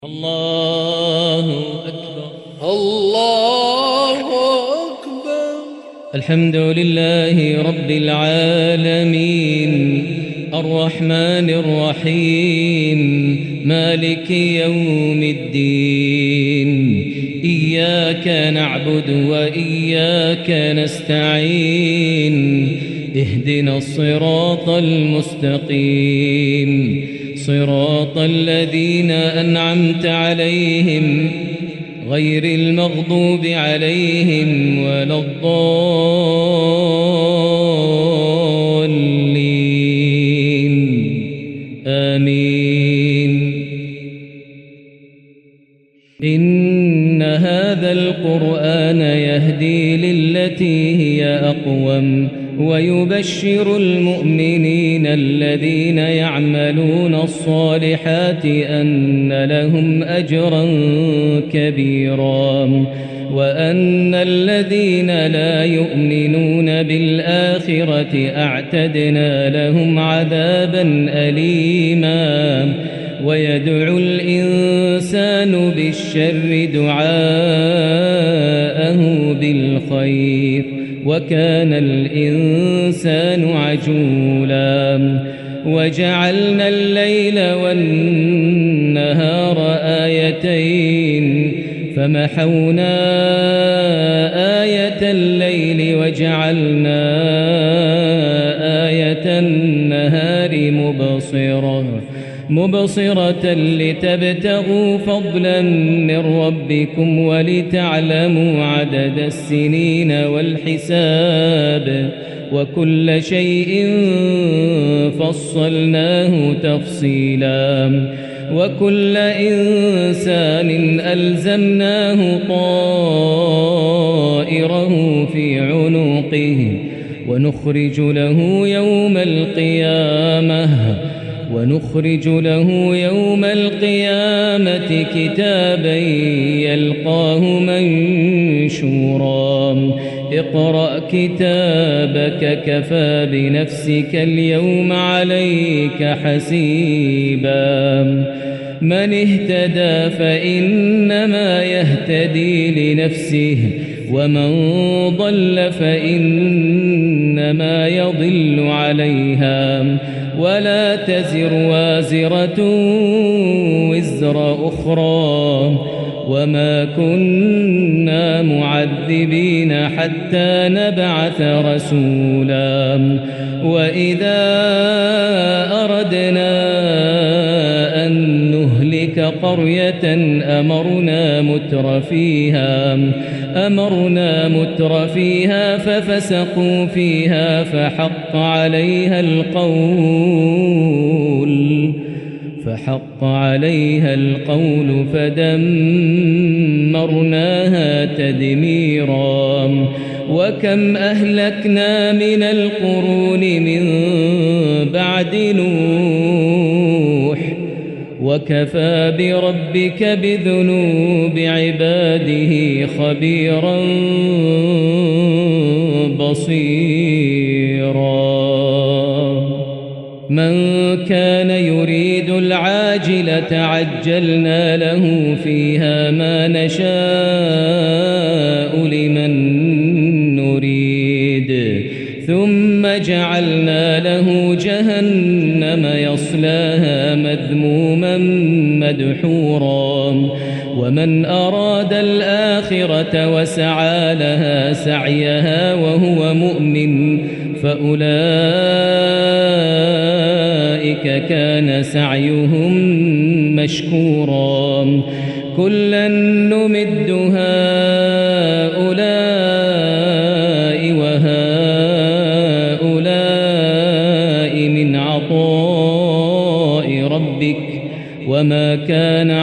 الله أكبر الله أكبر. الحمد لله رب العالمين الرحمن الرحيم مالك يوم الدين إياك نعبد وإياك نستعين اهدنا الصراط المستقيم صراط الذين أنعمت عليهم غير المغضوب عليهم ولا الضالين آمين. إن هذا القرآن يهدي للتي هي أقوم ويبشر المؤمنين الذين يعملون الصالحات أن لهم أجرا كبيرا وأن الذين لا يؤمنون بالآخرة أعتدنا لهم عذابا أليما. ويدعو الإنسان بالشر دعاءه بالخير وكان الإنسان عجولا. وجعلنا الليل والنهار آيتين فمحونا آية الليل وجعلنا آية النهار مبصرة لتبتغوا فضلا من ربكم ولتعلموا عدد السنين والحساب وكل شيء فصلناه تفصيلا. وكل إنسان ألزمناه طائره في عنقه ونخرج له يوم القيامة كتابا يلقاه منشورا. اقرأ كتابك كفى بنفسك اليوم عليك حسيبا. من اهتدى فإنما يهتدي لنفسه ومن ضل فإنما يضل عليها ولا تزر وازرة وزر أخرى وما كنا معذبين حتى نبعث رسولا. وإذا أردنا أن نهلك قرية أمرنا متر فيها ففسقوا فيها فحق عليها القول فدمرناها تدميرا. وكم أهلكنا من القرون من بعد نوح وكفى بربك بذنوب عباده خبيرا بصيرا. من كان يريد العاجلة عجلنا له فيها ما نشاء لمن نريد ثم جعلنا له جهنم يصلاها مذموما مدحورا. ومن أراد الآخرة وسعى لها سعيها وهو مؤمن فأولئك كان سعيهم مشكورا. كلا نمد هؤلاء وهؤلاء من عطاء ربك وما كان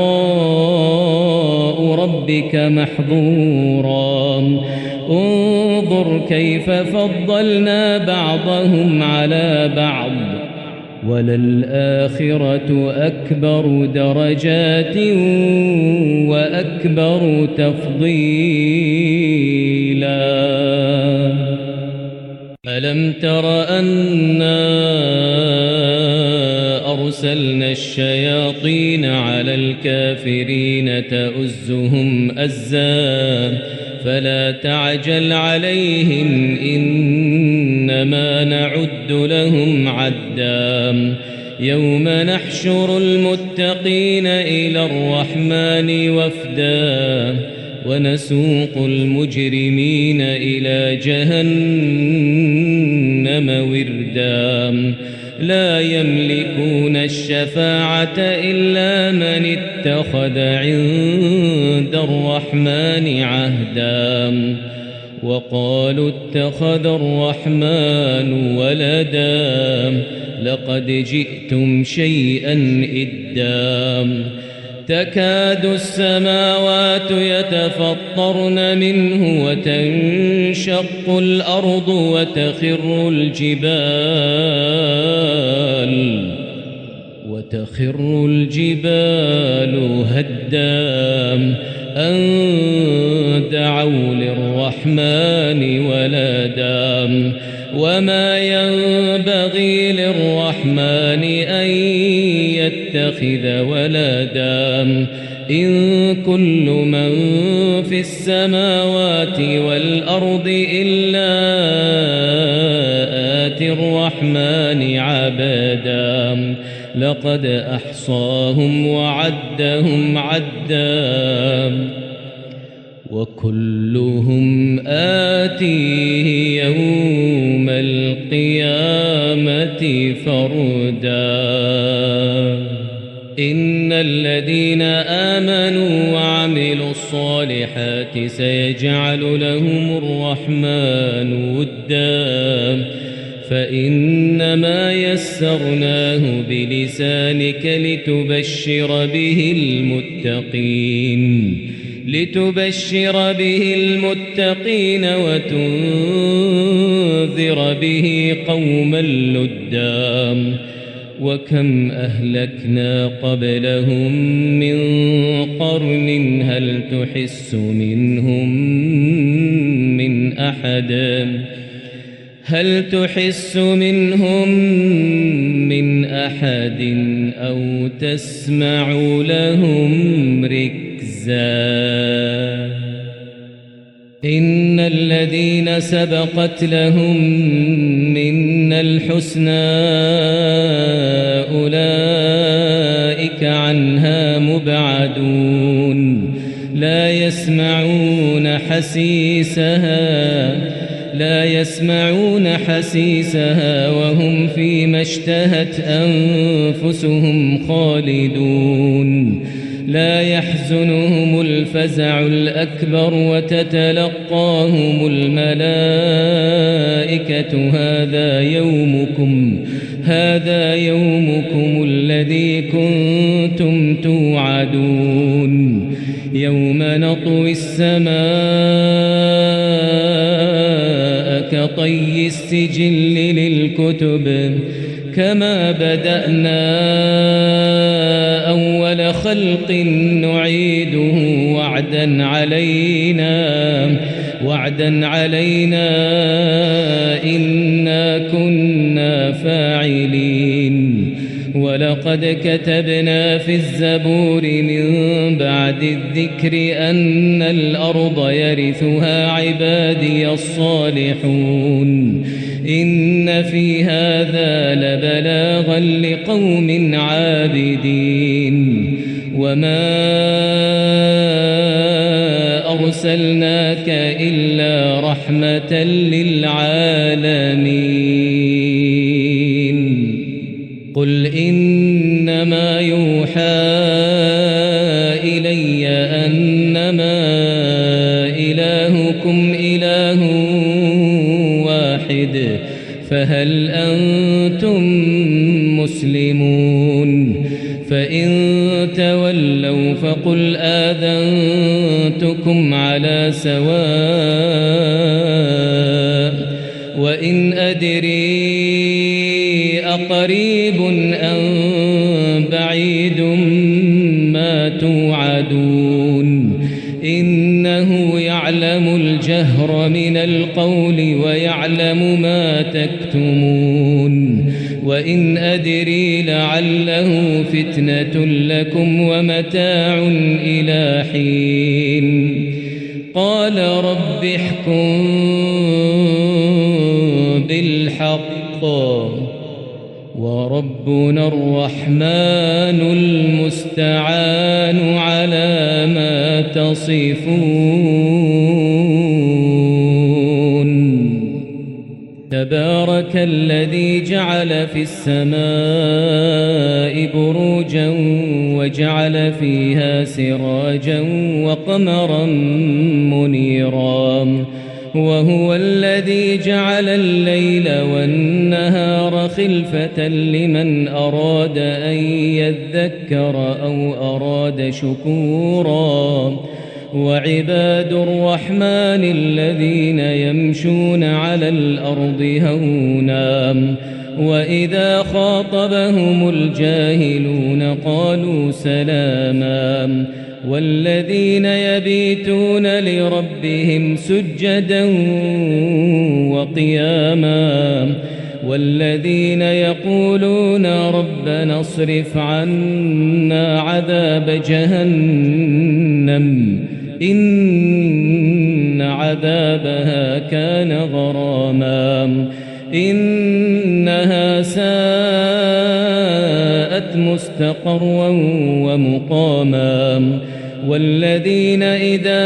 عطاء ربك محظورا. انظر كيف فضلنا بعضهم على بعض وللآخرة أكبر درجات وأكبر تفضيلا. ألم تر أنا أرسلنا الشياطين على الكافرين تؤزهم أزا فلا تعجل عليهم إنما نعد لهم عدا يوم نحشر المتقين إلى الرحمن وفدا ونسوق المجرمين إلى جهنم وردا لا يملكون الشفاعة إلا من اتخذ عند الرحمن عهدا وقالوا اتخذ الرحمن ولدا لقد جئتم شيئا إدا تكاد السماوات يتفطرن منه وتنشق الأرض وتخر الجبال هدا أن دعوا للرحمن ولدا وما ينبغي للرحمن أن يتخذ ولدا إن كل من في السماوات والأرض إلا آتي الرحمن عبدا لقد أحصاهم وعدهم عدا وكلهم آتيه يوم القيامة فردا إن الذين آمنوا وعملوا الصالحات سيجعل لهم الرحمن ودا فإنما يسرناه بلسانك لتبشر به المتقين وتنذر به قوما لدا وكم أهلكنا قبلهم من قرن هل تحس منهم من أحد أو تسمع لهم ركزا إن الذين سبقت لهم منا الحسنى أولئك عنها مبعدون لا يسمعون حسيسها وهم فيما اشتهت أنفسهم خالدون لا يحزنهم الفزع الأكبر وتتلقاهم الملائكة هذا يومكم الذي كنتم توعدون يوم نطوي السماء كطي السجل للكتب كما بدأنا أول خلق نعيده وعدا علينا إنا كنا فاعلين ولقد كتبنا في الزبور من بعد الذكر أن الأرض يرثها عبادي الصالحون إن في هذا لبلاغا لقوم عابدين وما أرسلناك إلا رحمة للعالمين قل إنما يوحى إلي أنما إلهكم إله واحد فهل أنتم مسلمون فإن تولوا فقل آذنتكم على سواء وإن أدري أقريب أم بعيد ما توعدون إنه يعلم الجهر من القول ويعلم ما تكتمون وإن أدري لعله فتنة لكم ومتاع إلى حين قال رب احكم بالحق وربنا الرحمن المستعان على ما تصفون تبارك الذي جعل في السماء بروجا وجعل فيها سراجا وقمرا منيرا وهو الذي جعل الليل والنهار خلفة لمن أراد أن يذكر أو أراد شكورا وعباد الرحمن الذين يمشون على الأرض هونا وإذا خاطبهم الجاهلون قالوا سلاما والذين يبيتون لربهم سجدا وقياما والذين يقولون ربنا اصرف عنا عذاب جهنم إن عذابها كان غراما إنها ساءت مستقرا ومقاما والذين إذا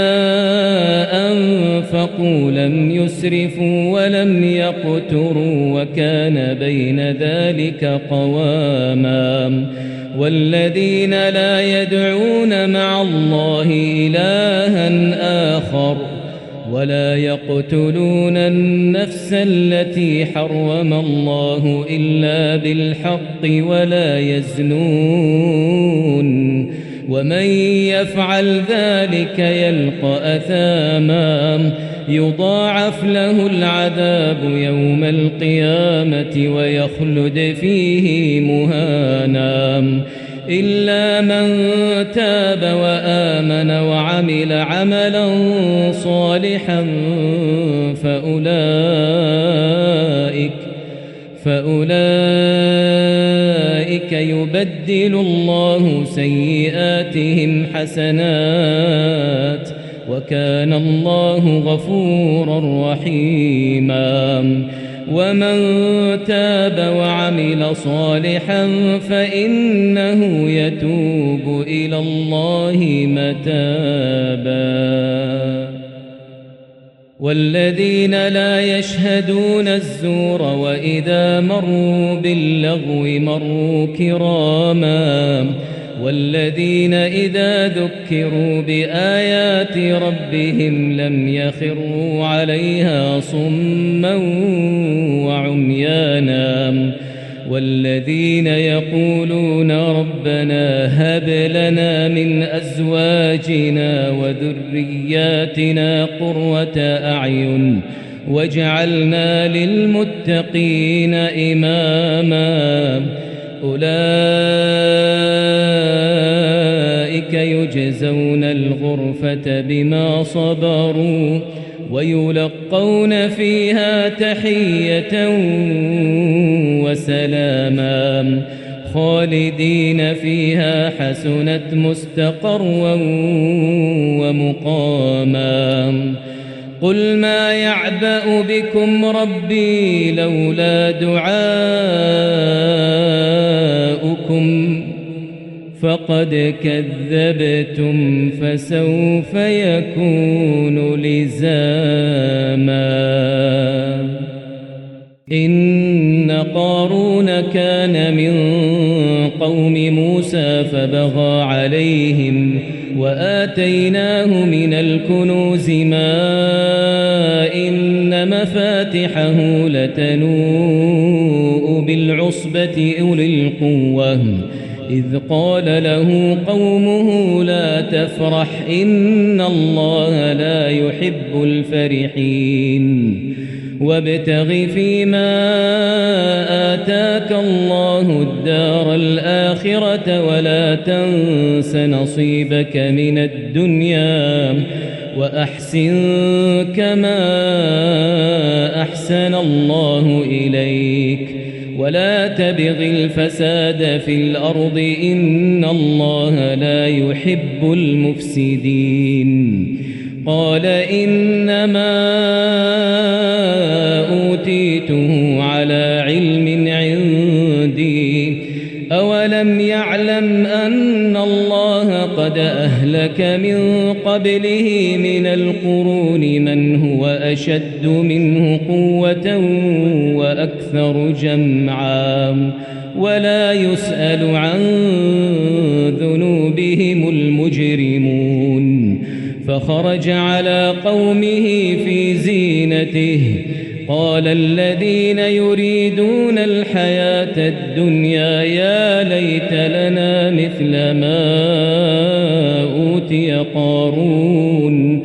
أنفقوا لم يسرفوا ولم يقتروا وكان بين ذلك قواما والذين لا يدعون مع الله إلها آخر ولا يقتلون النفس التي حرم الله إلا بالحق ولا يزنون ومن يفعل ذلك يلقى أثاما يضاعف له العذاب يوم القيامة ويخلد فيه مهانا إلا من تاب وآمن وعمل عملا صالحا فأولئك يبدل الله سيئاتهم حسنات وكان الله غفورا رحيما ومن تاب وعمل صالحا فإنه يتوب إلى الله متابا والذين لا يشهدون الزور وإذا مروا باللغو مروا كراما والذين إذا ذكروا بآيات ربهم لم يخروا عليها صما وعميانا والذين يقولون ربنا هب لنا من أزواجنا وذرياتنا قرة أعين واجعلنا للمتقين إماما أولئك يجزون الغرفة بما صبروا ويلقون فيها تحية وسلاما خالدين فيها حسنت مستقرا ومقاما قل ما يعبأ بكم ربي لولا دعاؤكم فقد كذبتم فسوف يكون لزاما إن قارون كان من قوم موسى فبغى عليهم وآتيناه من الكنوز ما إن مفاتحه لتنوء بالعصبة أولي القوة إذ قال له قومه لا تفرح إن الله لا يحب الفرحين وابتغ فيما آتاك الله الدار الآخرة ولا تنس نصيبك من الدنيا وأحسن كما أحسن الله إليك ولا تبغ الفساد في الأرض إن الله لا يحب المفسدين قال إنما أوتيته على علم عندي أولم يعلم أن الله قد أهلك من قبله من القرون من هو أشد منه قوة وأكثر جمعا ولا يسأل عن ذنوبهم المجرمون فخرج على قومه في زينته قال الذين يريدون الحياة الدنيا يا ليت لنا مثل ما أوتي قارون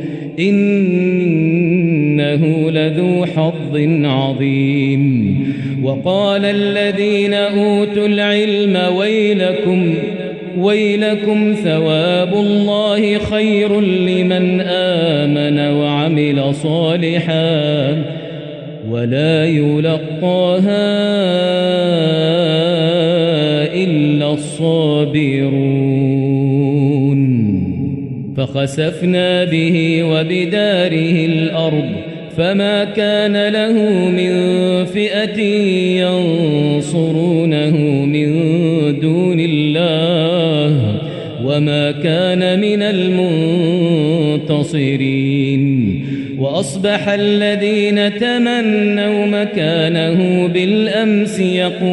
إنه لذو حظ عظيم وقال الذين أوتوا العلم ويلكم ثواب الله خير لمن آمن وعمل صالحا ولا يلقاها إلا الصابرون فخسفنا به وبداره الأرض فما كان له من فئة ينصرونه من دون الله وما كان من المنتصرين وأصبح الذين تمنوا مكانه بالأمس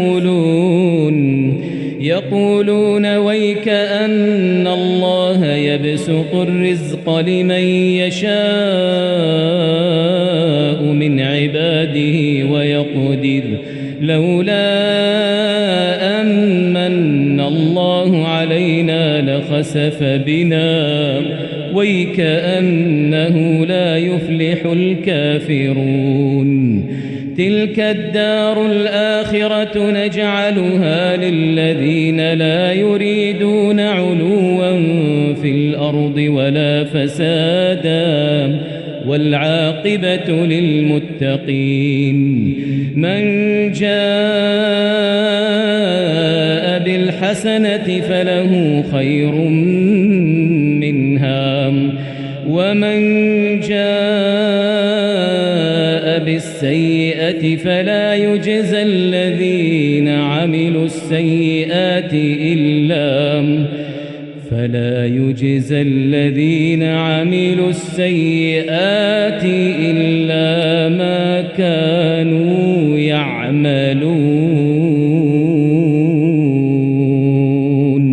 يقولون ويك أن الله يبسط الرزق لمن يشاء من عباده ويقدر لولا أمن الله علينا لخسف بنا ويكأنه لا يفلح الكافرون تلك الدار الآخرة نجعلها للذين لا يريدون علوا في الأرض ولا فسادا والعاقبة للمتقين من جاء بالحسنة فله خير منها ومن جاء بالسيئة فلا يجزى الذين عملوا السيئات إلا ما كانوا يعملون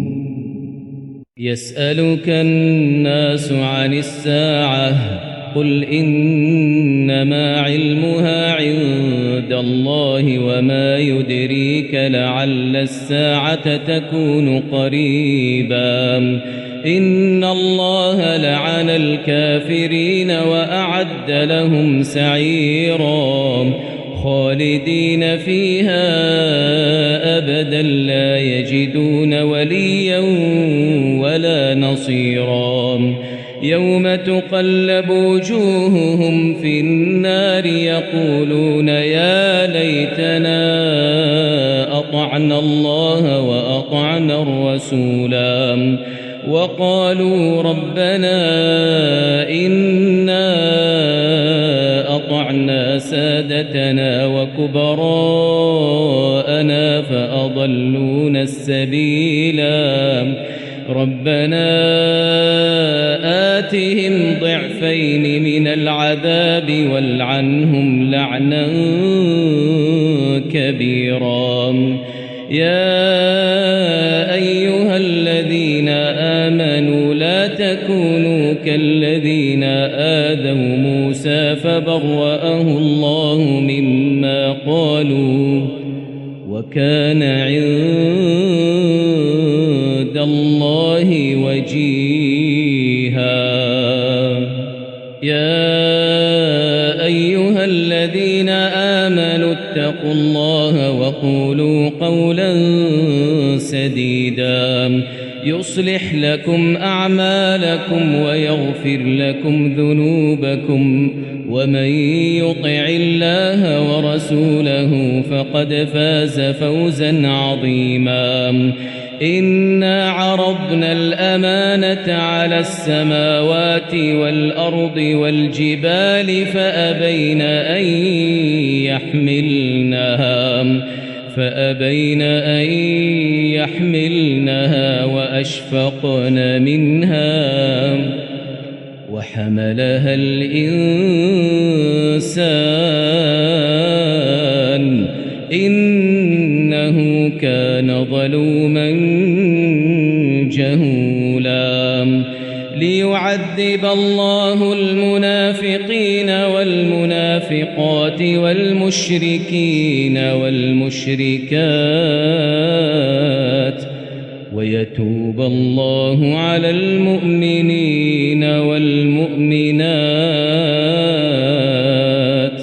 يسألك الناس عن الساعة قل إنما علمها عند الله وما يدريك لعل الساعة تكون قريبا إن الله لعن الكافرين وأعد لهم سعيرا خالدين فيها أبدا لا يجدون وليا ولا نصيرا يوم تقلب وجوههم في النار يقولون يا ليتنا أطعنا الله وأطعنا الرسولا وقالوا ربنا إنا أطعنا سادتنا وكبراءنا فأضلونا السبيلا ربنا آتهم ضعفين من العذاب والعنهم لعنا كبيرا يا أيها الذين آمنوا لا تكونوا كالذين آذوا موسى فبرأه الله مما قالوا وكان عند الله وجيها يا أيها الذين فاتقوا الله وقولوا قولا سديدا يصلح لكم أعمالكم ويغفر لكم ذنوبكم ومن يطع الله ورسوله فقد فاز فوزا عظيما إنا عرضنا الأمانة على السماوات والأرض والجبال فأبين أن يحملنها وأشفقن منها وحملها الإنسان إنه كان ظلوما جهولا ليعذب الله المنافقين والمنافقات والمشركين والمشركات ويتوب الله على المؤمنين والمؤمنات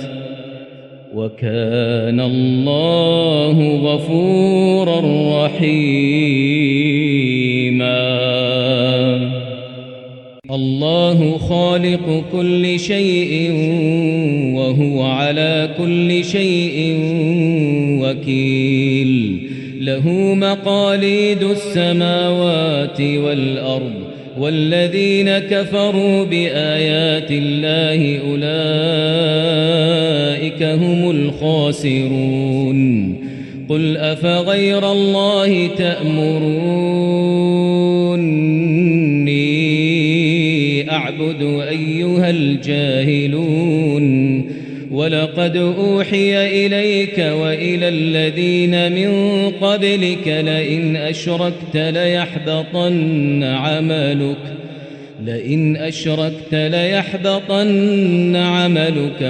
وكان الله غفورا رحيما الله خالق كل شيء وهو على كل شيء وكيل له مقاليد السماوات والأرض والذين كفروا بآيات الله أولئك هم الخاسرون قل أفغير الله تأمروني أعبد أيها الجاهلون ولقد أوحي إليك وإلى الذين من قبلك لئن أشركت ليحبطن عملك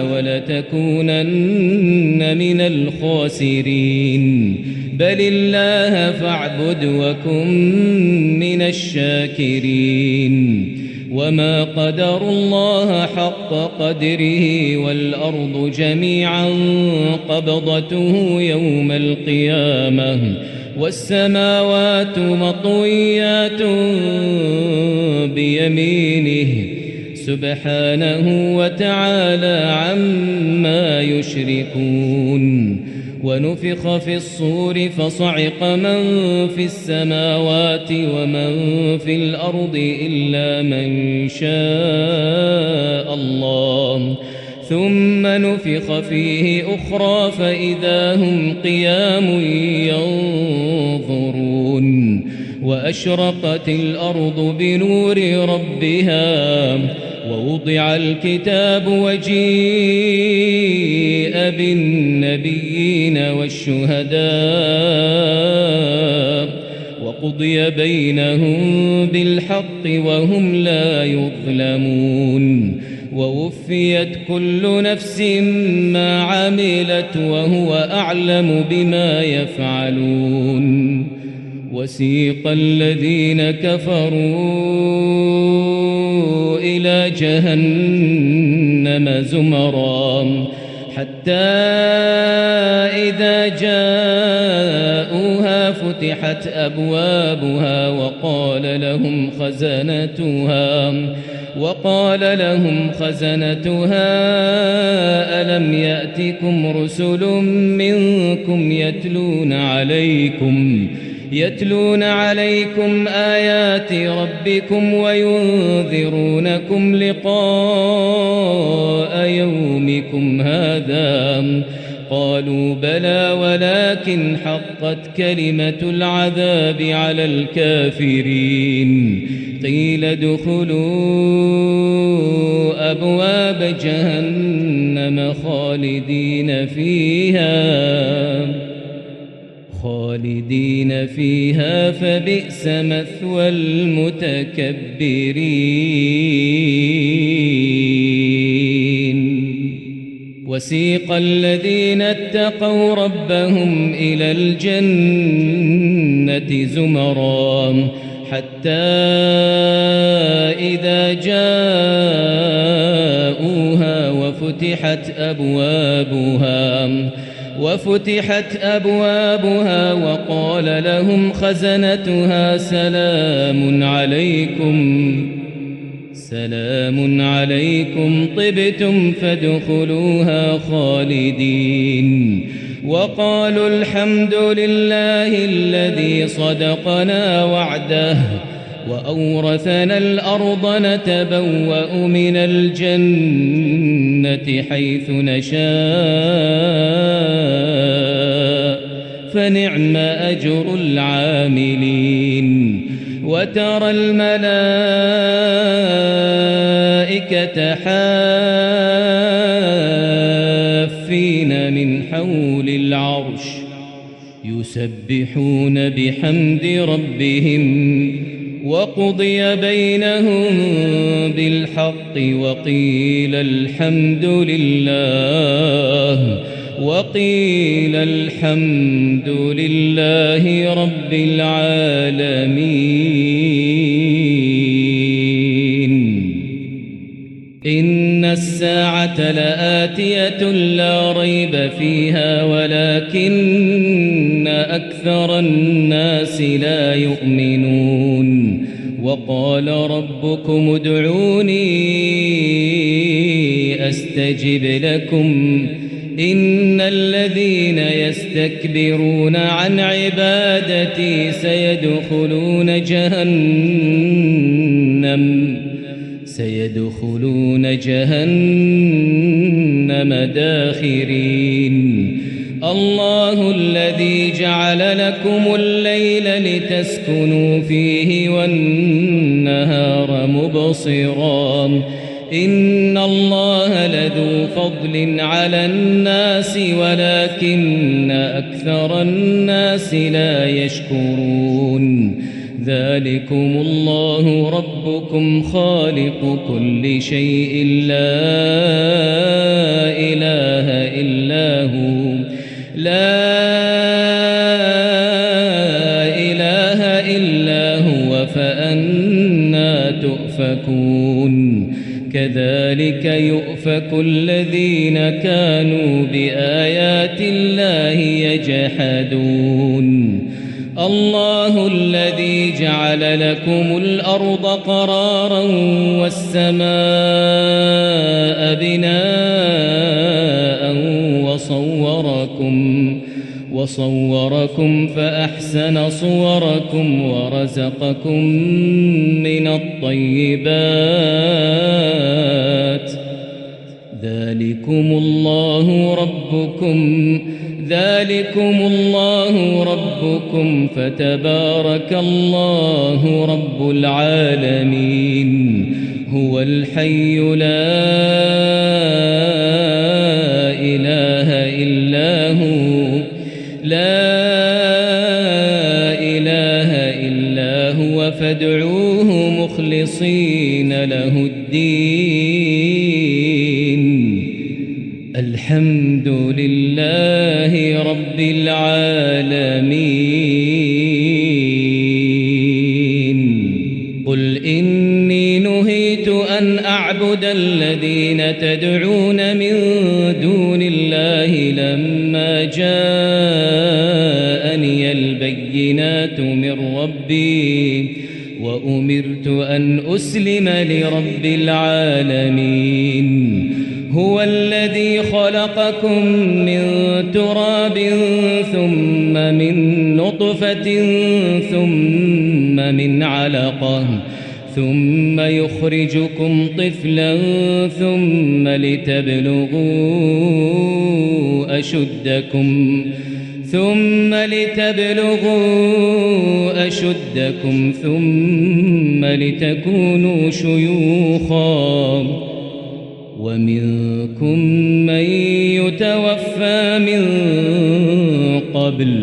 ولتكونن من الخاسرين بل الله فاعبد وكن من الشاكرين وما قدروا الله حق قدره والأرض جميعا قبضته يوم القيامة والسماوات مطويات بيمينه سبحانه وتعالى عما يشركون ونفخ في الصور فصعق من في السماوات ومن في الأرض إلا من شاء الله ثم نفخ فيه أخرى فإذا هم قيام ينظرون وأشرقت الأرض بنور ربها ووضع الكتاب وجيء بالنبيين والشهداء وقضي بينهم بالحق وهم لا يظلمون ووفيت كل نفس ما عملت وهو أعلم بما يفعلون وسيق الذين كفروا إلى جهنم زمرا حتى إذا جاءوها فتحت أبوابها وقال لهم خزنتها ألم يأتكم رسل منكم يتلون عليكم آيات ربكم وينذرونكم لقاء يومكم هذا قالوا بلى ولكن حقت كلمة العذاب على الكافرين قيل ادخلوا أبواب جهنم خالدين فيها فبئس مثوى المتكبرين وسيق الذين اتقوا ربهم إلى الجنة زمرا حتى إذا جاءوها وفتحت وفتحت أبوابها وقال لهم خزنتها سلام عليكم طبتم فادخلوها خالدين وقالوا الحمد لله الذي صدقنا وعده وأورثنا الأرض نتبوأ من الجنة حيث نشاء فنعم أجر العاملين وترى الملائكة حافين من حول العرش يسبحون بحمد ربهم وقضي بينهم بالحق وقيل الحمد لله رب العالمين إن الساعة لآتية لا ريب فيها ولكن أكثر الناس لا يؤمنون وقال ربكم ادعوني أستجب لكم إن الذين يستكبرون عن عبادتي سيدخلون جهنم داخرين الله الذي جعل لكم الليل لتسكنوا فيه والنهار مبصرا إن الله لذو فضل على الناس ولكن أكثر الناس لا يشكرون ذلكم الله ربكم خالق كل شيء لا إله إلا هو فأنى تؤفكون كذلك يؤفك الذين كانوا بآيات الله يجحدون الله الذي جعل لكم الأرض قرارا والسماء بناء وصوركم فأحسن صوركم ورزقكم من الطيبات ذلكم الله ربكم فتبارك الله رب العالمين هو الحي لا إله إلا هو فادعوه مخلصين له الدين الحمد لله رب العالمين قل إني نهيت أن أعبد الذين تدعون من دون الله لما جاءني البينات من ربي وأمرت أن أسلم لرب العالمين هو الذي خلقكم من تراب ثم من نطفة ثم من علقة ثم يخرجكم طفلا ثم لتبلغوا أشدكم ثم لتكونوا شيوخا ومنكم من يتوفى من قبل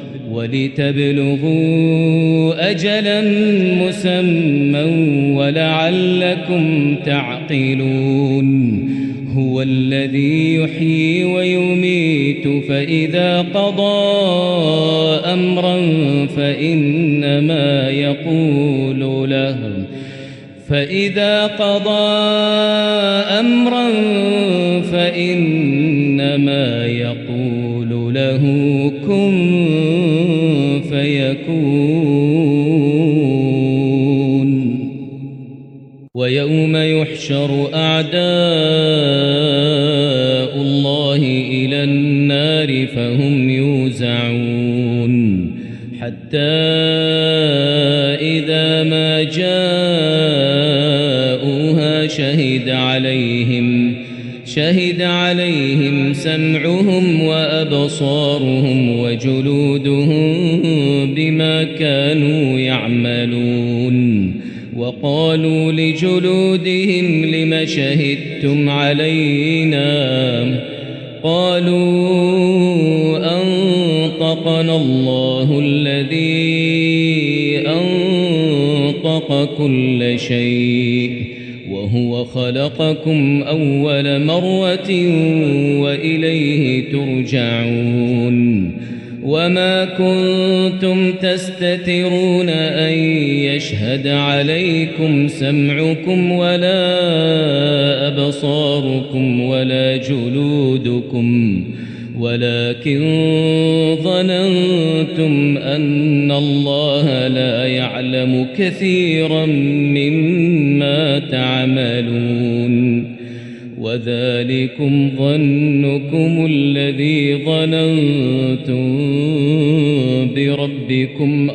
ولتبلغوا أجلا مسمى ولعلكم تعقلون هو الذي يحيي ويميت فإذا قضى أمرا فإنما يقول له كن فيكون. ويوم يحشر أعداء الله إلى النار فهم يوزعون حتى إذا ما جاءوها شهد عليهم سمعهم وأبصارهم وجلودهم بما كانوا يعملون. وقالوا لجلودهم لم شهدتم علينا؟ قالوا أنطقنا الله الذي أنطق كل شيء وهو خلقكم أول مرة وإليه ترجعون. وما كنتم تستترون أن يشهد عليكم سمعكم ولا أبصاركم ولا جلودكم ولكن ظننتم أن الله لا يعلم كثيرا مما تعملون. وذلكم ظنكم الذي ظننتم بربكم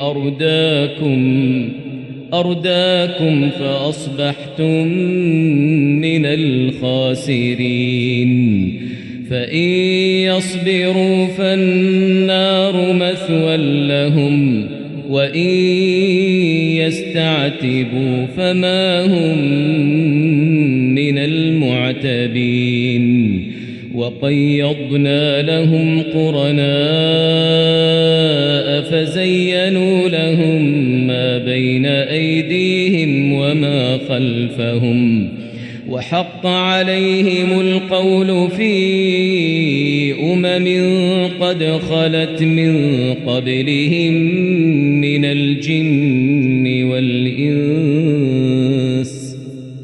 أرداكم فأصبحتم من الخاسرين. فإن يصبروا فالنار مثوى لهم وإن يستعتبوا فما هم من المعتبين. وقيضنا لهم قرناء فزينوا لهم ما بين أيديهم وما خلفهم وحق عليهم القول في قد خلت من قبلهم من الجن والإنس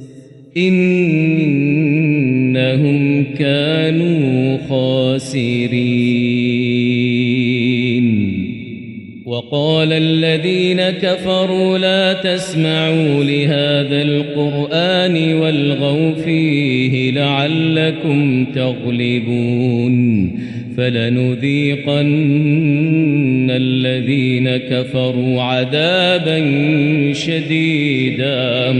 إنهم كانوا خاسرين. وقال الذين كفروا لا تسمعوا لهذا القرآن والغوا فيه لعلكم تغلبون. فلنذيقن الذين كفروا عذابا شديدا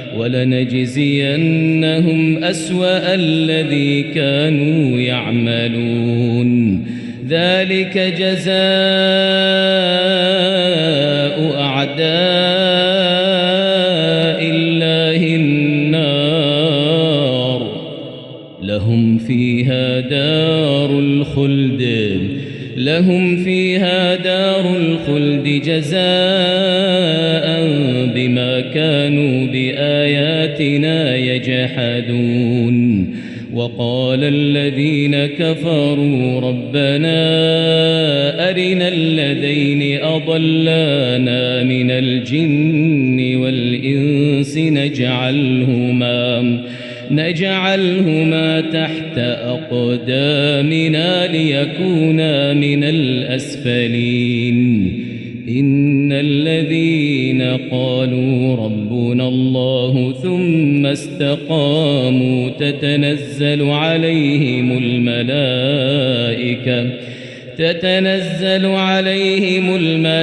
ولنجزينهم أسوأ الذي كانوا يعملون. ذلك جزاء أعداء الله النار لهم فيها دار الخلد جزاء بما كانوا بآياتنا يجحدون. وقال الذين كفروا ربنا أرنا الذين أضلانا من الجن والإنس نجعلهما تحت أقدامنا ليكونا من الأسفلين. إن الذين قالوا ربنا الله ثم استقاموا تتنزل عليهم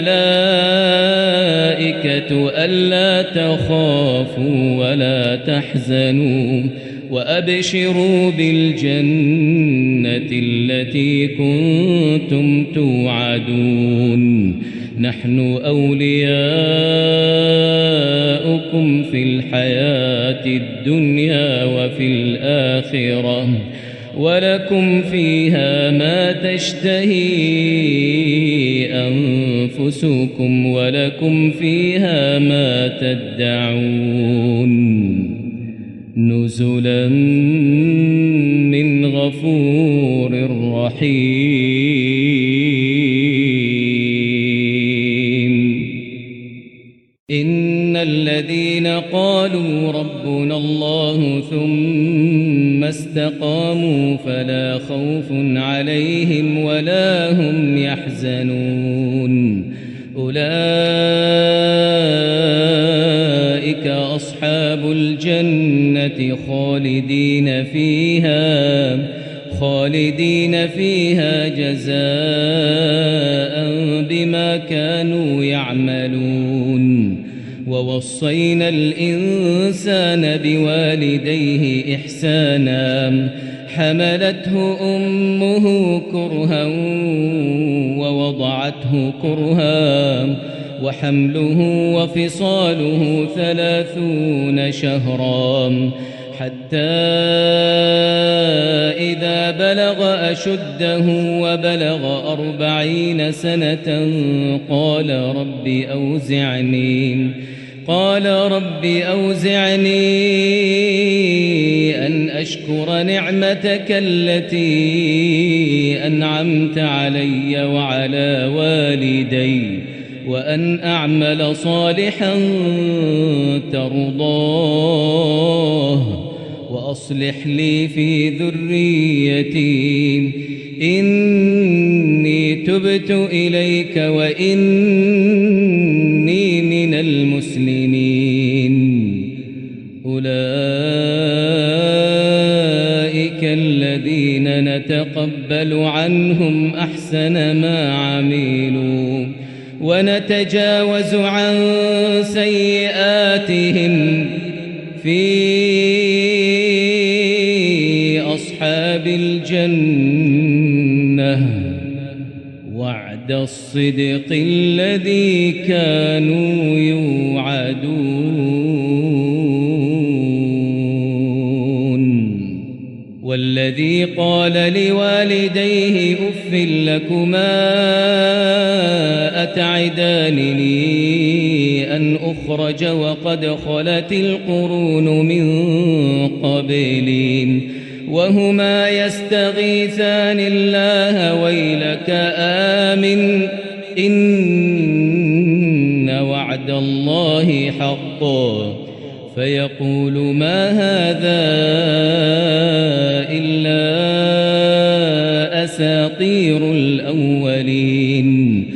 الملائكة ألا تخافوا ولا تحزنوا وأبشروا بالجنة التي كنتم توعدون. نحن أولياؤكم في الحياة الدنيا وفي الآخرة ولكم فيها ما تشتهي أنفسكم ولكم فيها ما تدعون. نزلا من غفور رحيم. إن الذين قالوا قالوا ربنا الله ثم استقاموا فلا خوف عليهم ولا هم يحزنون أولئك أصحاب الجنة خالدين فيها جزاء بما كانوا يعملون ووصينا الإنسان بوالديه إحسانا حملته أمه كرها ووضعته كرها وحمله وفصاله 30 شهرا حتى إذا بلغ أشده وبلغ 40 سنة قال رب أوزعني أن أشكر نعمتك التي أنعمت علي وعلى والدي وأن أعمل صالحا ترضاه وأصلح لي في ذريتي إني تبت إليك وإني من المسلمين أولئك الذين نتقبل عنهم أحسن ما عملوا ونتجاوز عن سيئاتهم في أصحاب الجنة وعد الصدق الذي كانوا يوعدون والذي قال لوالديه أف لكما أتعدانني أن أخرج وقد خلت القرون من قبلي وهما يستغيثان الله ويلك آمن إن وعد الله حق فيقول ما هذا إلا أساطير الأولين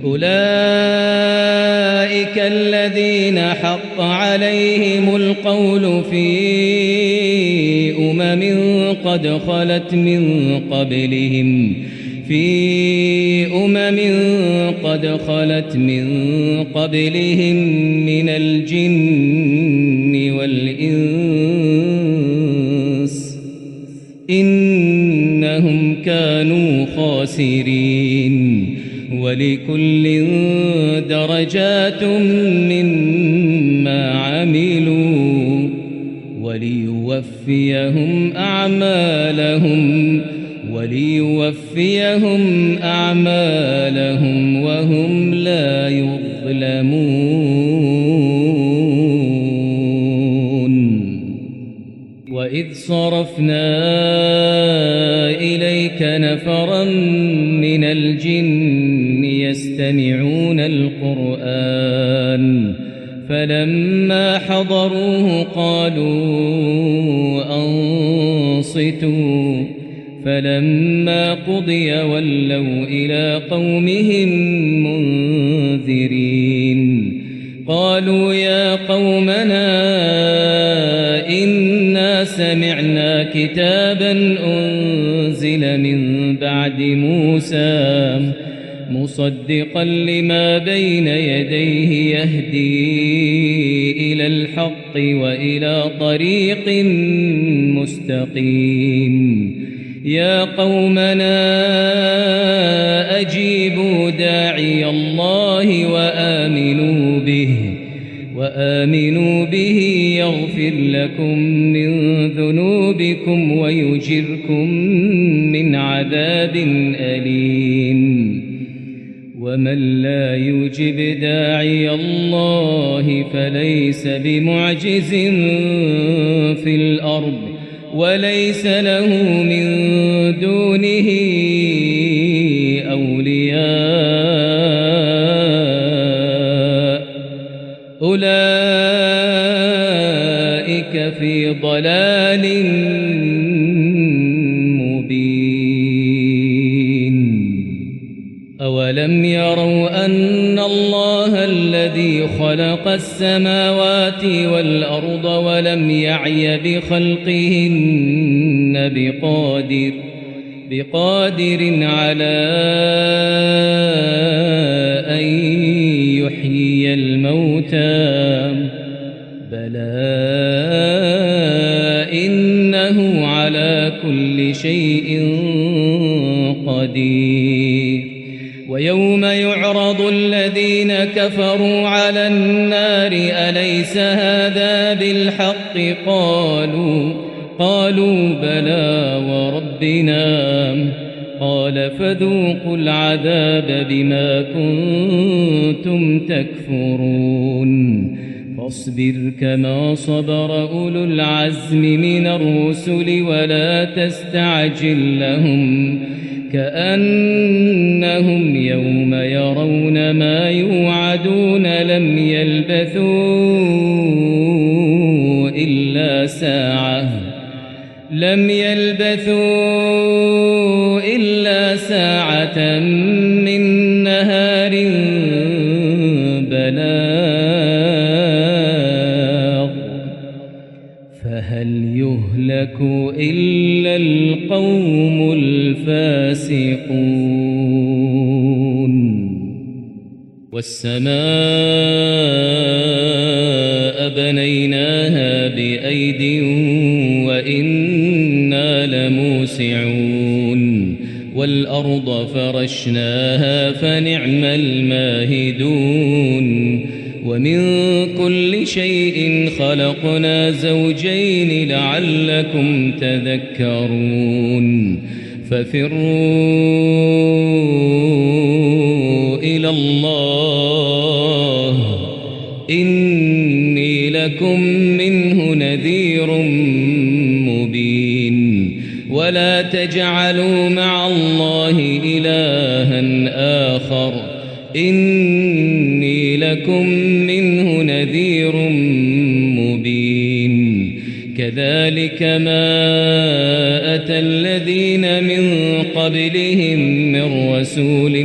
أولئك الذين حق عليهم القول في قد خلت من قبلهم من الجن والإنس إنهم كانوا خاسرين ولكل درجات مما عملوا وليوفيهم أعمالهم وهم لا يظلمون وإذ صرفنا إليك نفرا من الجن يستمعون القرآن فلما حضروه قالوا أنصتوا فلما قضي ولوا إلى قومهم منذرين قالوا يا قومنا إنا سمعنا كتابا أنزل من بعد موسى مصدقا لما بين يديه يهدي إلى الحق وإلى طريق مستقيم يا قومنا أجيبوا داعي الله وآمنوا به يغفر لكم من ذنوبكم ويجركم من عذاب أليم ومن لا يجب داعي الله فليس بمعجز في الأرض وليس له من دونه أولياء أولئك أولئك في ضلال مبين أولم يروا أن الله الذي خلق السماوات والأرض ولم يعي بخلقهن بقادر على أن يحيي الموتى بلى إنه على كل شيء قدير ويوم يعرض الذين كفروا على النار أليس هذا بالحق قالوا بلى وربنا قال فذوقوا العذاب بما كنتم تكفرون فاصبر كما صبر أولو العزم من الرسل ولا تستعجل لهم كأنهم يوم يرون ما يوعدون لم يلبثوا إلا ساعة من نهار بلاغ فهل يهلك إلا القوم الفاسقون والسماء بنيناها بأيد وإنا لموسعون والأرض فرشناها فنعم الماهدون ومن كل شيء خلقنا زوجين لعلكم تذكرون ففروا إلى الله إني لكم منه نذير مبين ولا تجعلوا مع الله إلها آخر إني لكم منه نذير مبين كذلك ما أتى الذين من قبلهم من رسول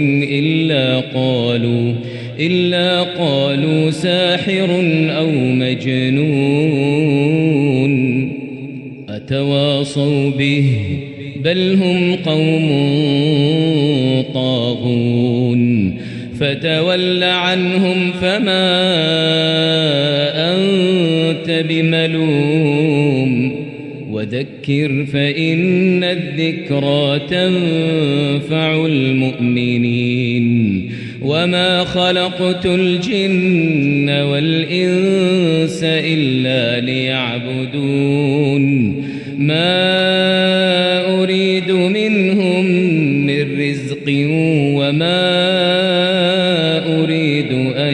إلا قالوا ساحر أو مجنون أتواصوا به بل هم قوم طاغون فتول عنهم فما أنت بملوم وذكر فإن الذكرى تنفع المؤمنين وما خلقت الجن والإنس إلا ليعبدون ما أريد منهم من رزق وما أريد أن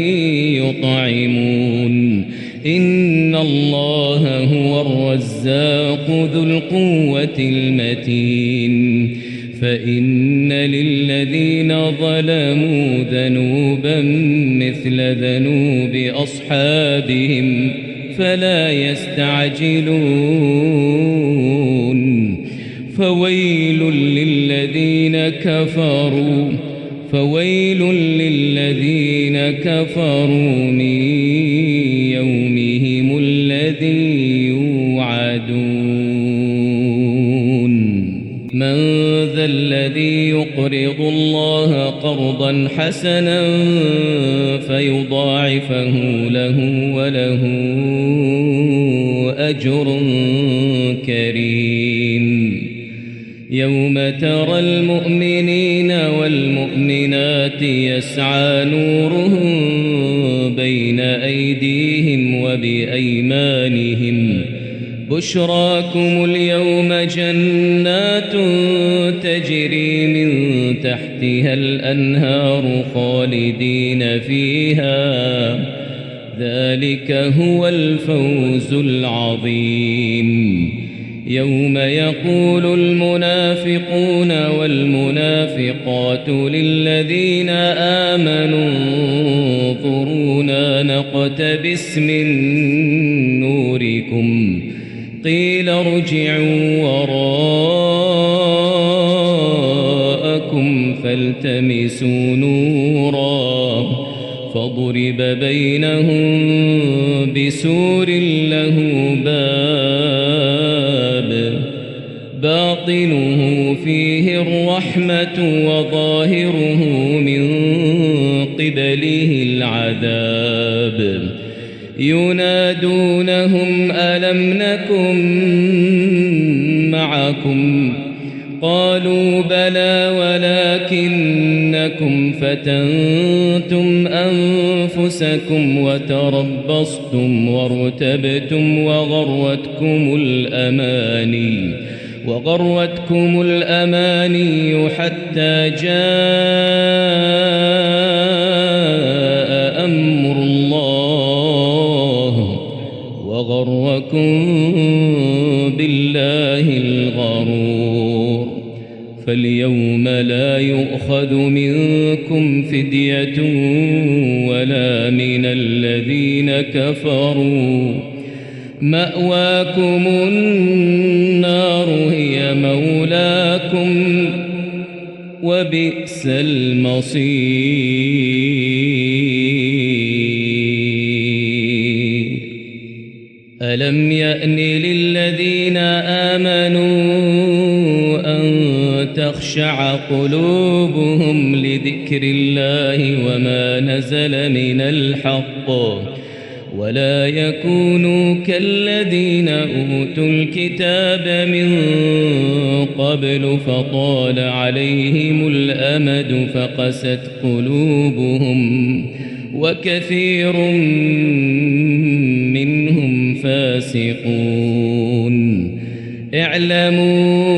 يطعمون إن الله هو الرزاق ذو القوة المتين فإن للذين ظلموا ذنوبا مثل ذنوب أصحابهم فلا يستعجلون فويل للذين كفروا من يومهم الذي يوعدون من ذا الذي يقرض الله قرضا حسنا فيضاعفه له وله أجر كريم يوم ترى المؤمنين والمؤمنات يسعى نورهم بين أيديهم وبأيمانهم بشراكم اليوم جنات تجري من تحتها الأنهار خالدين فيها ذلك هو الفوز العظيم يوم يقول المنافقون والمنافقات للذين آمنوا انظرونا نقتبس من نوركم نوركم قيل ارجعوا وراءكم فالتمسوا نورا فضرب بينهم بسور له باب باطنه فيه الرحمة وظاهره من قبله العذاب ينادونهم ألم نكن معكم قالوا بلى ولكنكم فتنتم أنفسكم وتربصتم وارتبتم وغرتكم الأماني حتى جاء أمر الله وغركم بالله الغرور فاليوم لا يؤخذ منكم فدية ولا من الذين كفروا مأواكم النار هي مولاكم وبئس المصير ألم يأن للذين آمنوا أن تخشع قلوبهم لذكر الله وما نزل من الحق ولا يكونوا كالذين أوتوا الكتاب من قبل فطال عليهم الأمد فقست قلوبهم وكثير منهم فاسقون اعلموا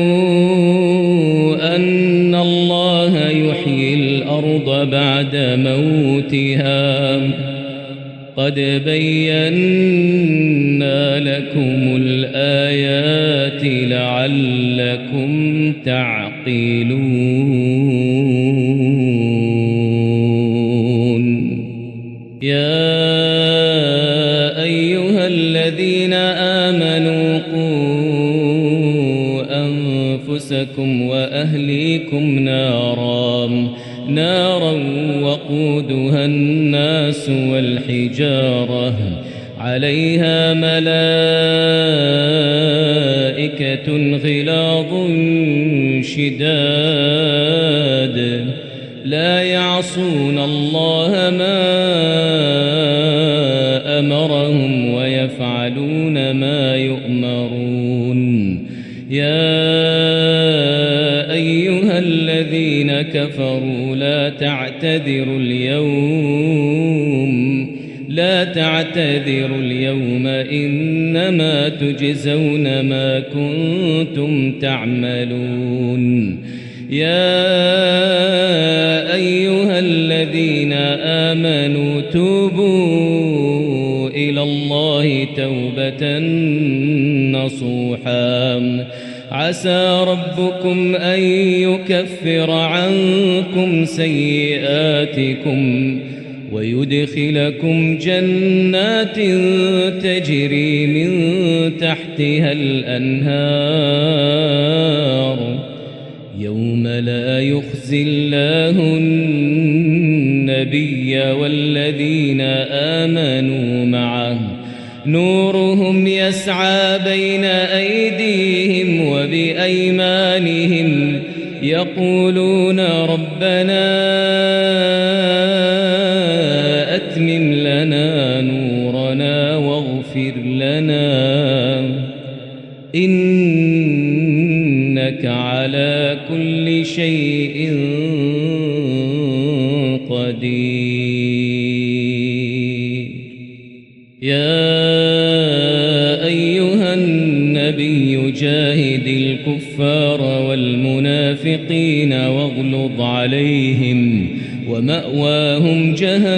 أن الله يحيي الأرض بعد موتها قد بينا لكم الآيات لعلكم تعقلون يا أيها الذين آمنوا قوا أنفسكم وأهليكم نارا وقودها الناس والحجارة عليها ملائكة غلاظ شداد لا يعصون الله ما أمرهم ويفعلون ما يؤمرون يا أيها الذين كفروا لا تعتذروا اليوم إنما تجزون ما كنتم تعملون يا أيها الذين آمنوا توبوا إلى الله توبة نصوحا عسى ربكم أن يكفر عنكم سيئاتكم ويدخلكم جنات تجري من تحتها الأنهار يوم لا يخزي الله النبي والذين آمنوا معه نورهم يسعى بين أيديهم وبأيمانهم يقولون ربنا أتمم لنا نورنا واغفر لنا إنك على كل شيء قدير يا أيها النبي جاهد الكفار والمنافقين واغلظ عليهم ومأواهم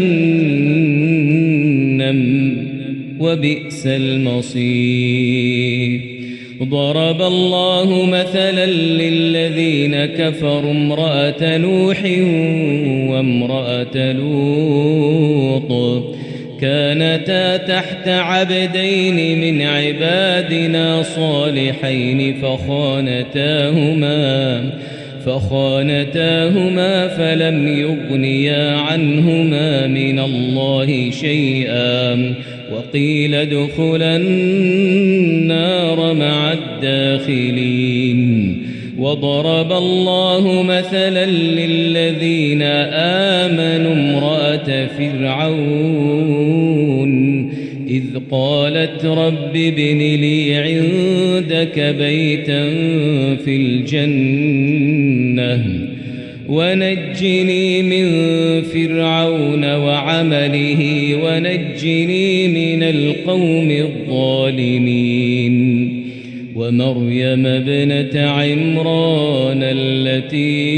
جهنم وبئس المصير ضرب الله مثلا للذين كفروا امرأة نوح وامرأة لوط كانتا تحت عبدين من عبادنا صالحين فخانتاهما فلم يغنيا عنهما من الله شيئا وقيل ادخلا النار مع الداخلين. وضرب الله مثلا للذين آمنوا امرأة فرعون إذ قالت رب ابن لي عندك بيتا في الجنة ونجني من فرعون وعمله ونجني من القوم الظالمين. ومريم ابنة عمران التي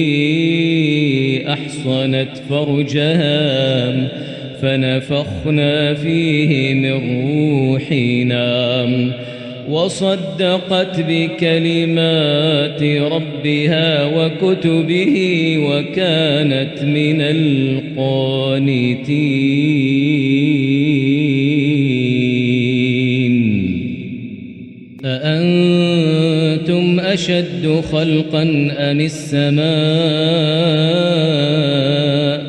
أحصنت فرجها فنفخنا فيه من روحنا وصدقت بكلمات ربها وكتبه وكانت من القانتين. أأنتم أشد خلقا أم السماء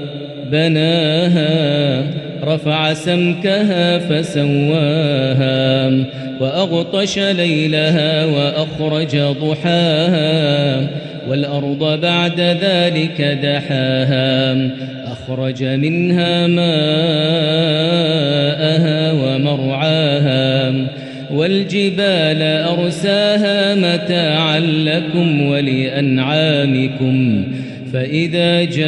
بناها رفع سمكها فسواها وأغطش ليلها وأخرج ضحاها والأرض بعد ذلك دحاها أخرج منها ماءها ومرعاها والجبال أرساها متاعا لكم ولأنعامكم فإذا جاءت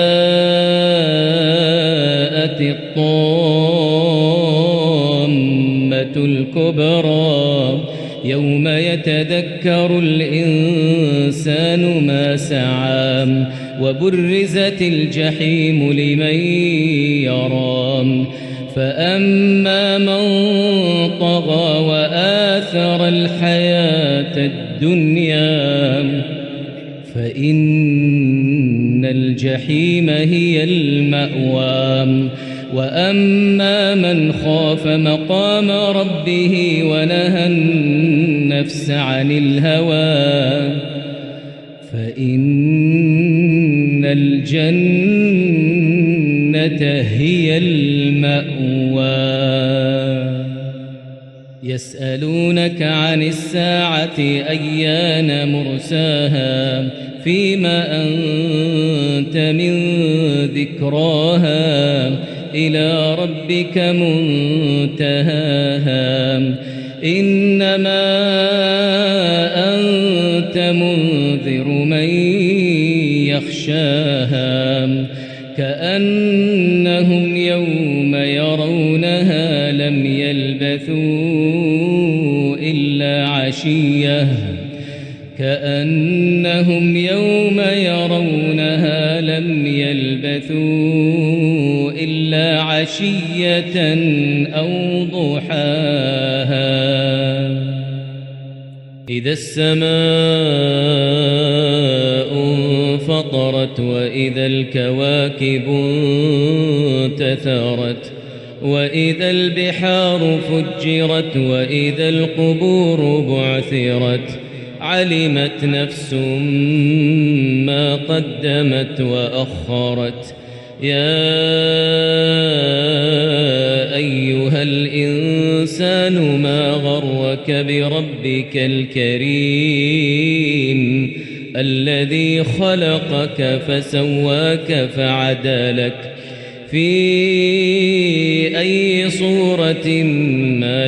الطامة الكبرى يوم يتذكر الإنسان ما سعى وبرزت الجحيم لمن يرى فأما من طغى وآثر الحياة الدنيا فإن الجحيم هي المأوى. وأما من خاف مقام ربه ونهى النفس عن الهوى فإن الجنة هي المأوى. يسألونك عن الساعة أيان مرساها فيما أنت من ذكراها إلى ربك منتهاها إنما أنت منذر من يخشاها كأنهم يوم يرونها لم يلبثوا إلا عشية كأنهم يوم يرونها لم يلبثوا إلا عشية أو ضحاها. إذا السماء انفطرت وإذا الكواكب انتثرت وإذا البحار فجرت وإذا القبور بعثرت علمت نفس ما قدمت وأخرت. يا أيها الإنسان ما غرك بربك الكريم الذي خلقك فسواك فعدلك في أي صورة ما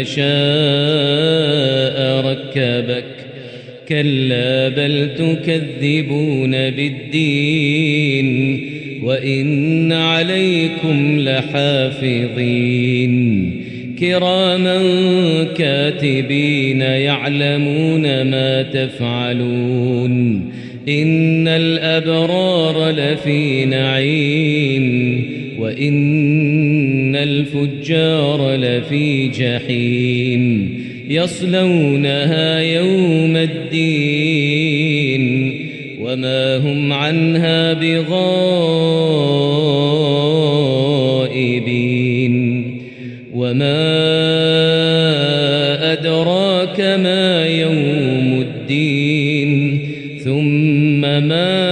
شاء ركبك كلا بل تكذبون بالدين وإن عليكم لحافظين كراما كاتبين يعلمون ما تفعلون. إن الأبرار لفي نعيم وإن الفجار لفي جحيم يصلونها يوم الدين وما هم عنها بغائبين. أدراك ما يوم الدين ثم ما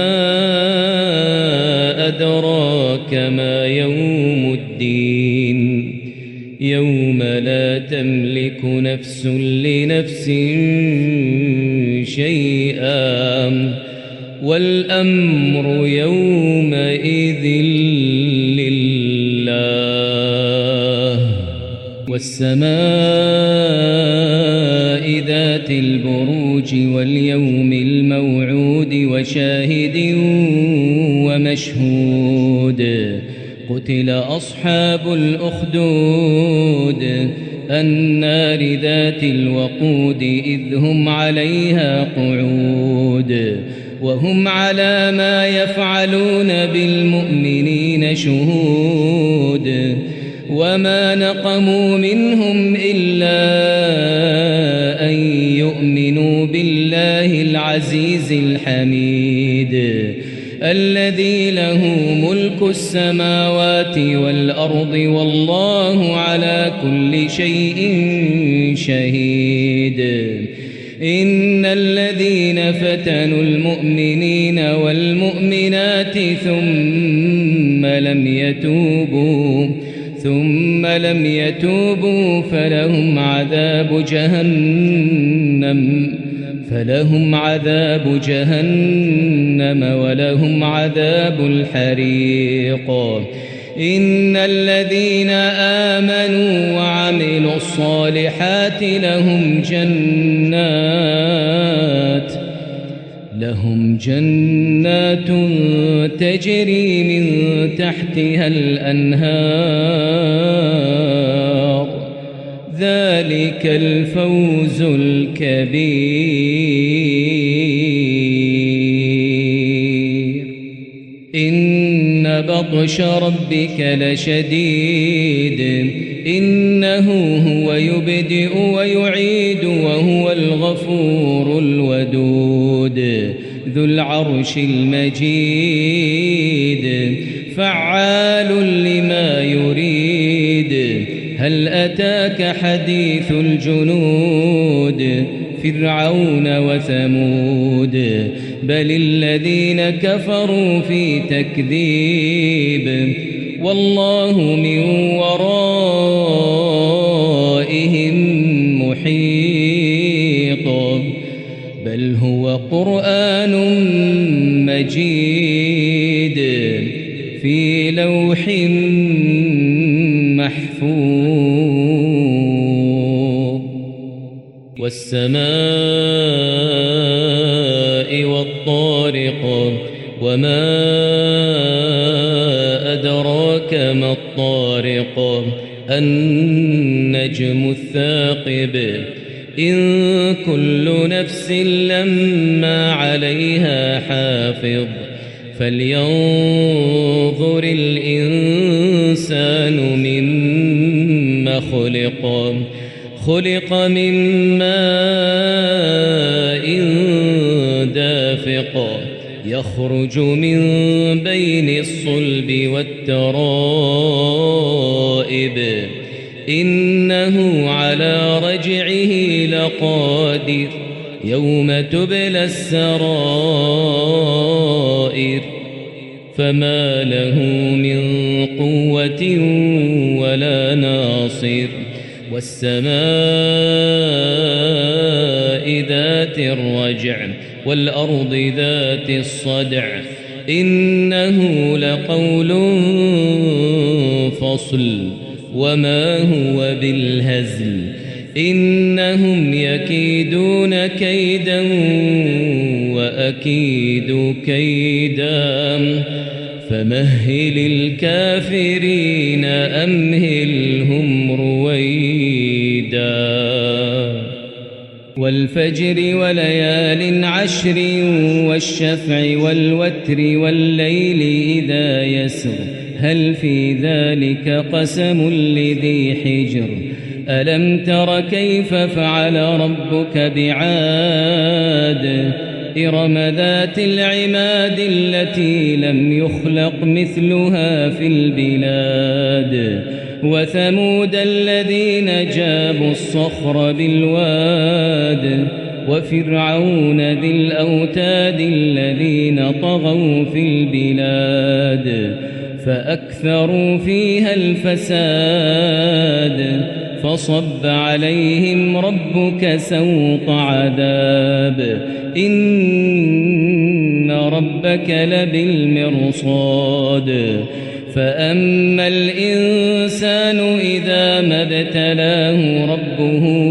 أدراك ما يوم الدين يوم لا تملك نفس لنفس شيئا والأمر يومئذ لله والسماء ذات البروج واليوم الموعود وشاهد ومشهود قتل أصحاب الأخدود النار ذات الوقود إذ هم عليها قعود وهم على ما يفعلون بالمؤمنين شهود وما نقموا منهم إلا أن يؤمنوا بالله العزيز الحميد الذي له ملك السماوات والأرض والله على كل شيء شهيد إن الذين فتنوا المؤمنين والمؤمنات ثم لم يتوبوا فلهم عذاب جهنم ولهم عذاب الحريق إن الذين آمنوا وعملوا الصالحات لهم جنات تجري من تحتها الأنهار ذلك الفوز الكبير إن بطش ربك لشديد إنه هو يبدئ ويعيد وهو الغفور الودود ذو العرش المجيد فعال لما يريد هل أتاك حديث الجنود فرعون وثمود بل الذين كفروا في تكذيب والله من ورائهم محيط بل هو قرآن مجيد في لوح محفوظ والسماء والطارق وما أدراك ما الطارق النجم الثاقب إن كل نفس لما عليها حافظ فلينظر الإنسان مما خلق من ماء دافق يخرج من بين الصلب والترائب إنه على رجعه لقادر يوم تبلى السرائر فما له من قوة ولا ناصر والسماء ذات الرجع والأرض ذات الصدع إنه لقول فصل وما هو بالهزل إنهم يكيدون كيدا وأكيد كيدا فمهل الكافرين أمهلهم رويدا والفجر وليال عشر والشفع والوتر والليل إذا يسر هل في ذلك قسم لذي حجر ألم تر كيف فعل ربك بعاد إرم ذات العماد التي لم يخلق مثلها في البلاد وثمود الذين جابوا الصخر بالواد وفرعون ذي الأوتاد الذين طغوا في البلاد فأكثروا فيها الفساد فصب عليهم ربك سوط عذاب إن ربك لبالمرصاد فأما الإنسان إذا ما ابتلاه ربه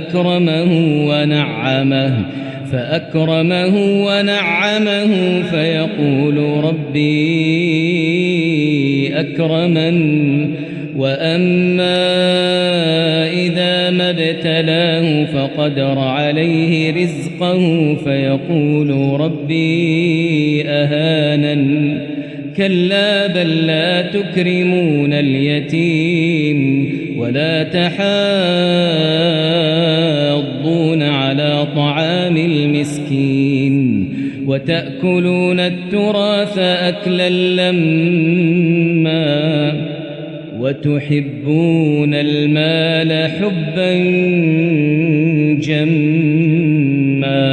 فأكرمه ونعمه فيقول ربي أكرمن وأما إذا ما ابتلاه فقدر عليه رزقه فيقول ربي أهانن كلا بل لا تكرمون اليتيم ولا تحاضون على طعام المسكين وتأكلون التراث أكلا لما وتحبون المال حبا جما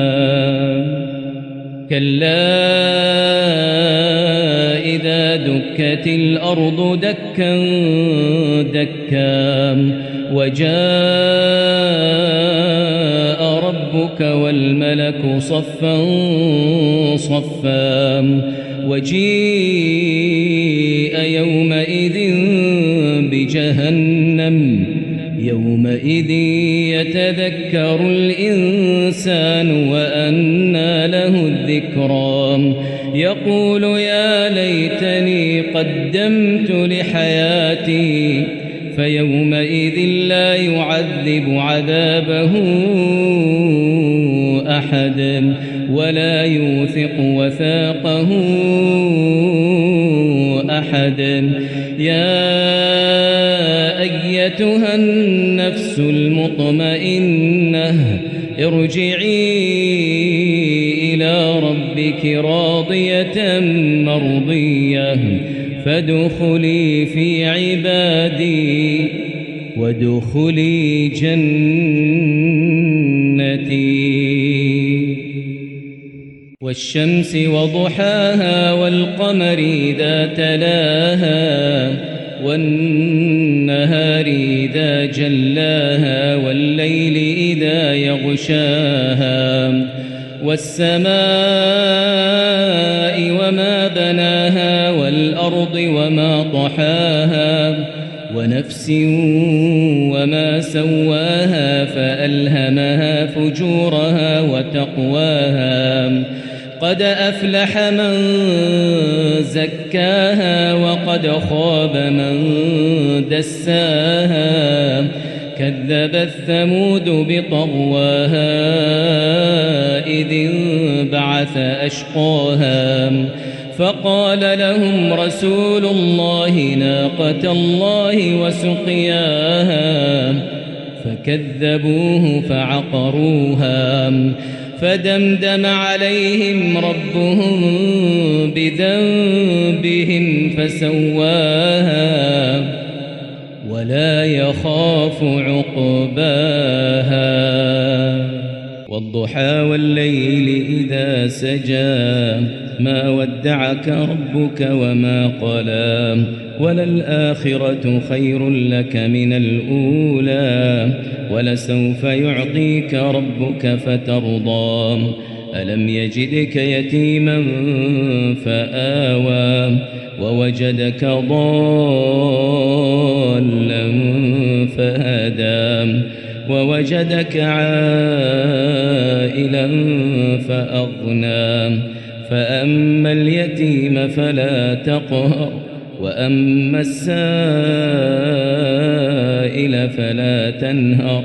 كلا إذا دكت الأرض دكا دكا وجاء ربك والملك صفا صفا وجيء يومئذ بجهنم يومئذ يتذكر الإنسان وأنى له الذكرى يقول يا ليتني قدمت لحياتي فيومئذ لا يعذب عذابه أحد ولا يوثق وثاقه أحد يا أيتها النفس المطمئنة ارجعي إلى ربك راضية مرضية فادخلي في عبادي وادخلي جنتي والشمس وضحاها والقمر إذا تلاها والنهار إذا جلاها والليل إذا يغشاها والسماء وما بناها والأرض وما طحاها ونفس وما سواها فألهمها فجورها وتقواها قد أفلح من زكاها وقد خاب من دساها كذبت ثمود بطغواها إذ انبعث أشقاها فقال لهم رسول الله ناقة الله وسقياها فكذبوه فعقروها فدمدم عليهم ربهم بذنبهم فسواها ولا يخاف عقباها والضحى والليل إذا سجى ما ودعك ربك وما قلى وللآخرة خير لك من الأولى ولسوف يعطيك ربك فترضى ألم يجدك يتيما فآوى ووجدك ضالا فهدى ووجدك عائلا فأغنى فأما اليتيم فلا تقهر وأما السائل فلا تنهر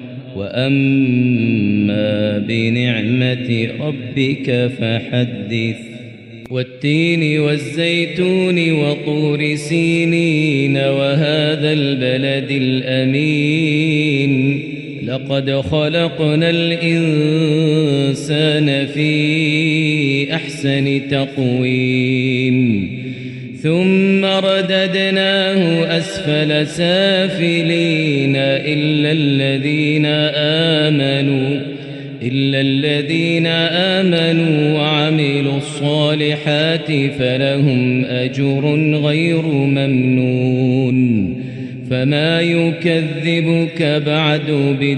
وأما بنعمة ربك فحدث والتين والزيتون وطور سينين وهذا البلد الأمين لقد خلقنا الإنسان في أحسن تقويم ثم رددناه أسفل سافلين إلا الذين آمنوا وعملوا الصالحات فلهم أجر غير ممنون فما يكذبك بعد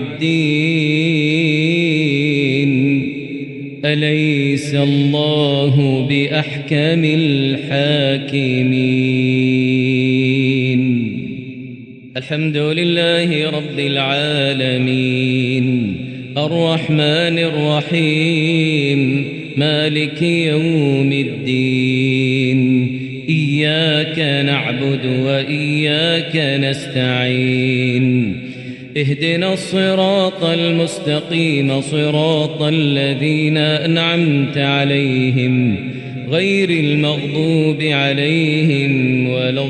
بالدين أليس الله بأحكم الحاكمين الحمد لله رب العالمين الرحمن الرحيم مالك يوم الدين إياك نعبد وإياك نستعين اهدنا الصراط المستقيم صراط الذين أنعمت عليهم غير المغضوب عليهم ولا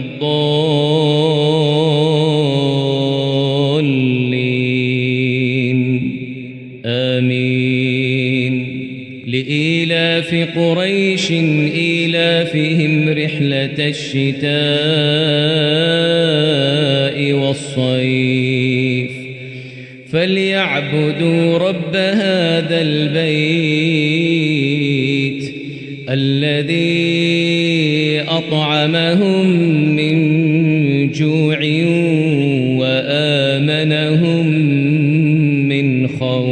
الضالين آمين لإيلاف قريش إيلافهم رحلة الشتاء والصيف فليعبدوا رب هذا البيت الذي أطعمهم من جوع وآمنهم من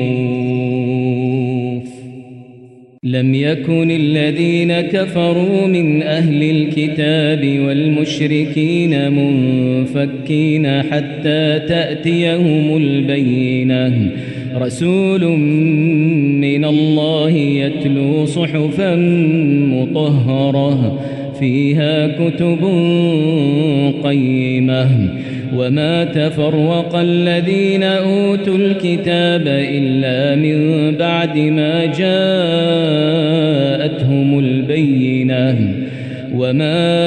خوف لم يكن الذين كفروا من أهل الكتاب والمشركين منفكين حتى تأتيهم البينة رسول من الله يتلو صحفا مطهرة فيها كتب قيمة وما تفرق الذين أوتوا الكتاب إلا من بعد ما جاءتهم البينة وما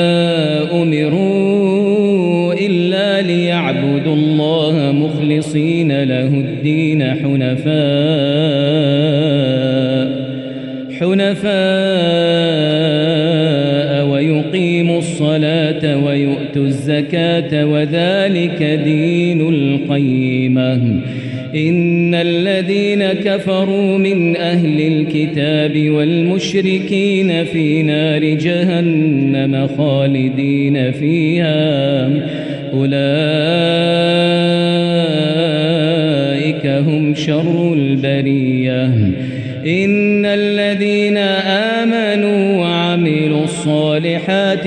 أمروا إلا ليعبدوا الله مخلصين له الدين حنفاء ويقيموا الصلاة ويؤتوا الزكاة وذلك دين القيمة إن الذين كفروا من أهل الكتاب والمشركين في نار جهنم خالدين فيها أولئك هم شر البرية إن الذين آمنوا وعملوا الصالحات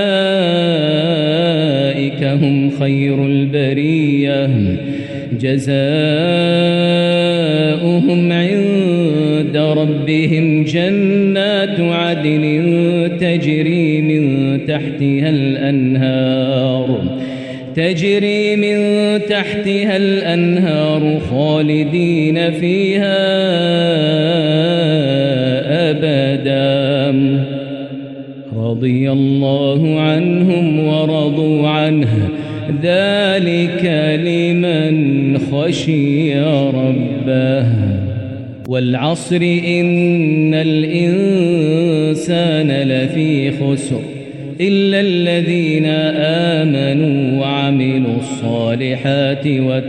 أولئك هم خير البرية جزاؤهم عند ربهم جنات عدن تجري من تحتها الأنهار خالدين فيها أبدا رضي الله عنهم ورضوا عنه ذلك لمن خشي ربه والعصر إن الإنسان لفي خسر إلا الذين آمنوا وعملوا الصالحات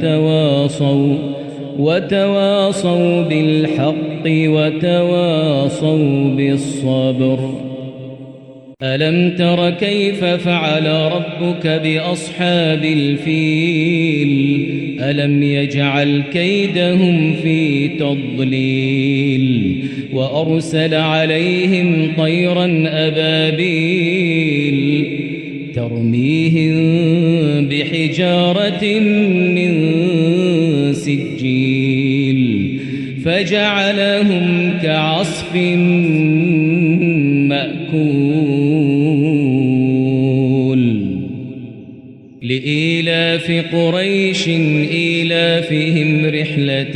وتواصوا بالحق وتواصوا بالصبر ألم تر كيف فعل ربك بأصحاب الفيل ألم يجعل كيدهم في تضليل وأرسل عليهم طيرا أبابيل ترميهم بحجارة من سجيل فجعلهم كعصف مأكول لإيلاف قريش إيلافهم رحلة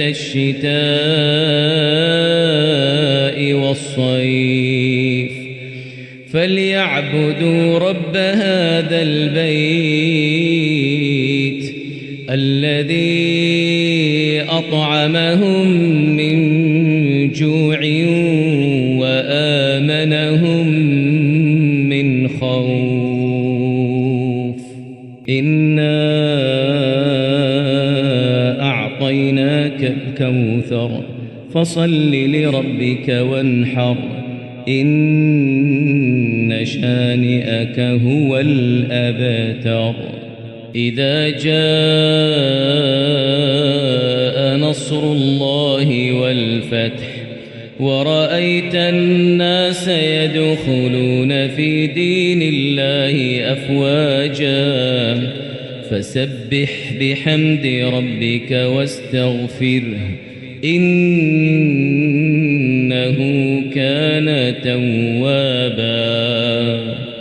الشتاء والصيف فليعبدوا رب هذا البيت الذي أطعمهم من جوع وآمنهم من خوف إنا أعطيناك الكوثر فصل لربك وانحر إن شانئك هو الأبتر إذا جاء نصر الله والفتح ورأيت الناس يدخلون في دين الله أفواجا فسبح بحمد ربك واستغفره إنه كان توابا